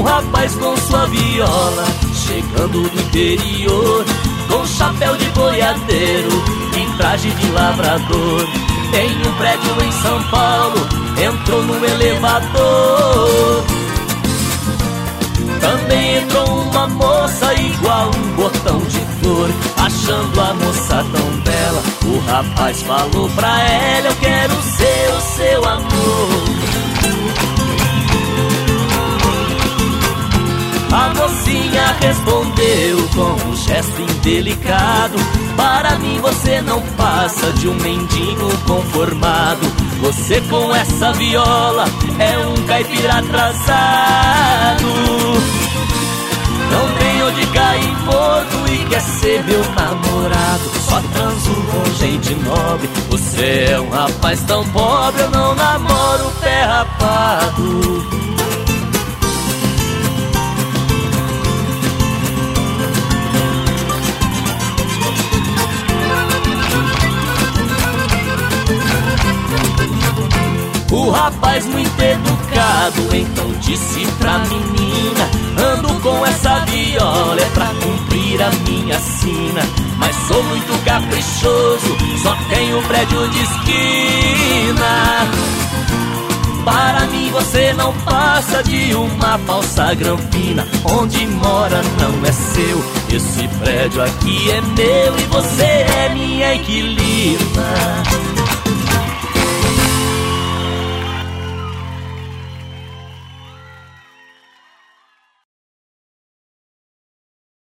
Um rapaz com sua viola, chegando do interior, com chapéu de boiadeiro e traje de lavrador. Em um prédio em São Paulo, entrou no elevador. Também entrou uma moça igual um botão de flor. Achando a moça tão bela, o rapaz falou pra ela: eu quero ser o seu amor. A mocinha respondeu com um gesto indelicado: para mim você não passa de um mendigo conformado. Você com essa viola é um caipira atrasado. Não tem onde cair em Porto e quer ser meu namorado. Só transo com gente nobre. Você é um rapaz tão pobre, eu não namoro pé rapado. O rapaz muito educado então disse pra menina: ando com essa viola é pra cumprir a minha sina. Mas sou muito caprichoso, só tenho prédio de esquina. Para mim você não passa de uma falsa grampina. Onde mora não é seu, esse prédio aqui é meu e você é minha inquilina.